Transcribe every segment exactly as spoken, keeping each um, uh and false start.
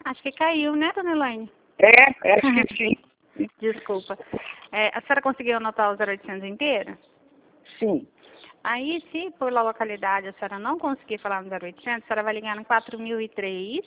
Acho que caiu, né, dona Elaine? É, acho que sim. Desculpa. É, a senhora conseguiu anotar o zero oitocentos inteiro? Sim. Aí, se por localidade a senhora não conseguir falar no zero oitocentos, a senhora vai ligar no quatro mil e três,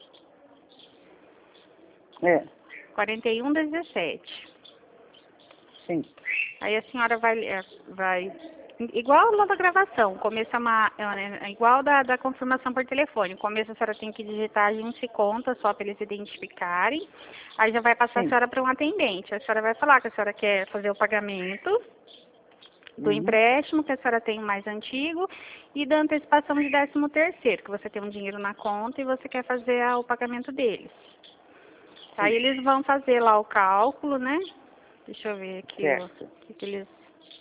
É. quarenta e um dezessete. Sim. Aí a senhora vai, é, vai igual lá da gravação, o começo é, uma, é igual da, da confirmação por telefone. No começo a senhora tem que digitar a gente conta só para eles identificarem. Aí já vai passar Sim. a senhora para um atendente. A senhora vai falar que a senhora quer fazer o pagamento do uhum. empréstimo, que a senhora tem o mais antigo, e da antecipação de décimo terceiro, que você tem um dinheiro na conta e você quer fazer a, o pagamento deles. Sim. Aí eles vão fazer lá o cálculo, né? Deixa eu ver aqui o que, que eles...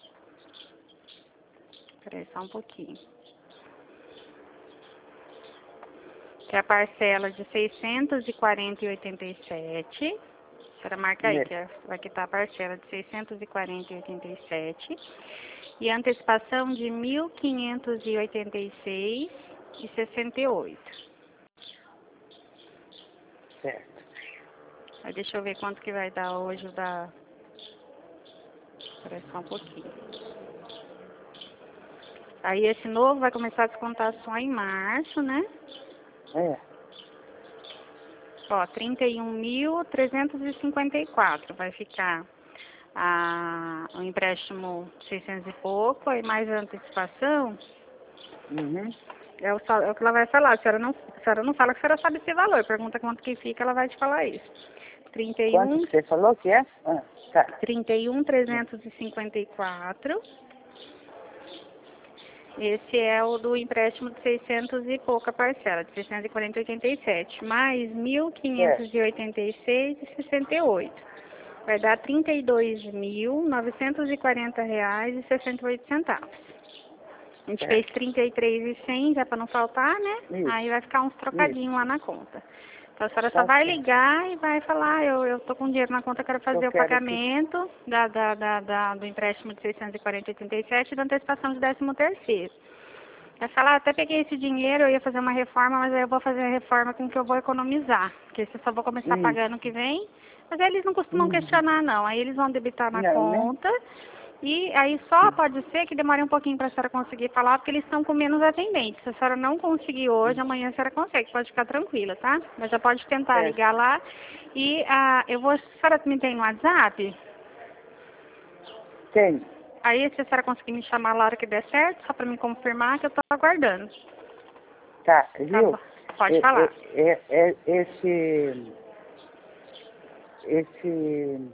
Peraí, só um pouquinho. Que é a parcela de seiscentos e quarenta e oitenta e sete. A senhora marca aí, é. que é, vai quitar a parcela de seiscentos e quarenta e oitenta e sete. E a antecipação de mil quinhentos e oitenta e seis e sessenta e oito. Certo. Aí deixa eu ver quanto que vai dar hoje da... Espera só um pouquinho. Aí esse novo vai começar a descontar só em março, né? É. Ó, trinta e um mil trezentos e cinquenta e quatro vai ficar a, o empréstimo seiscentos e pouco, aí mais a antecipação. Uhum. É o, é o que ela vai falar. A senhora, não, a senhora não fala que a senhora sabe esse valor. Pergunta quanto que fica, ela vai te falar isso. trinta e um, quanto você falou que é? Ah, tá. trinta e um, trezentos e cinquenta e quatro. Esse é o do empréstimo de seiscentos e pouca parcela, de seiscentos e quarenta e oitenta e sete, mais mil quinhentos e oitenta e seis e sessenta e oito. Vai dar trinta e dois mil novecentos e quarenta reais e sessenta e oito centavos. A gente é. fez trinta e três mil e cem já para não faltar, né? Isso. Aí vai ficar uns trocadinhos lá na conta. Então a senhora só vai ligar e vai falar, eu, eu tô com dinheiro na conta, quero fazer eu o quero pagamento que... da, da, da, da, do empréstimo de seiscentos e quarenta e oitenta e sete e da antecipação de décimo terceiro. Vai falar, até peguei esse dinheiro, eu ia fazer uma reforma, mas aí eu vou fazer a reforma com que eu vou economizar. Porque se eu só vou começar uhum. pagando que vem, mas aí eles não costumam uhum. questionar não, aí eles vão debitar na não, conta. Né? E aí só pode ser que demore um pouquinho para a senhora conseguir falar, porque eles estão com menos atendentes. Se a senhora não conseguir hoje, amanhã a senhora consegue, pode ficar tranquila, tá? Mas já pode tentar é. ligar lá. E ah, eu vou, a senhora me tem no WhatsApp? Tem. Aí se a senhora conseguir me chamar na hora que der certo, só para me confirmar que eu estou aguardando. Tá, viu? Tá, pode é, falar. É, é, esse... Esse...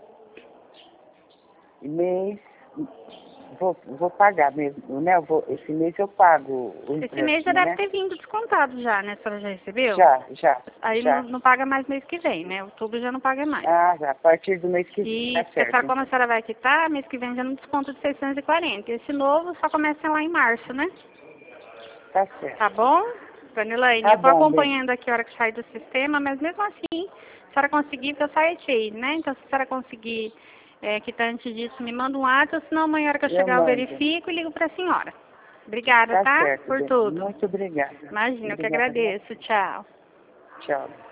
mês... Vou, vou pagar mesmo, né? Eu vou, esse mês eu pago o empréstimo, Esse mês já né? deve ter vindo descontado já, né? A senhora já recebeu? Já, já. Aí já. Não, não paga mais mês que vem, né? Outubro já não paga mais. Ah, já. A partir do mês que vem, E tá certo. a como a senhora vai quitar, mês que vem já não desconto de seiscentos e quarenta. Esse novo só começa lá em março, né? Tá certo. Tá bom? Dona Elaine, tá eu vou bom, acompanhando aqui a hora que sai do sistema, mas mesmo assim, se a senhora conseguir, porque eu saio cheio, né? Então, se a senhora conseguir é, quitar antes disso, me manda um WhatsApp, senão amanhã, a hora que eu, eu chegar, mando. eu verifico e ligo pra senhora. Obrigada, tá? tá? Certo, Por bem. tudo. Muito obrigada. Imagina, obrigada. eu que agradeço. Tchau. Tchau.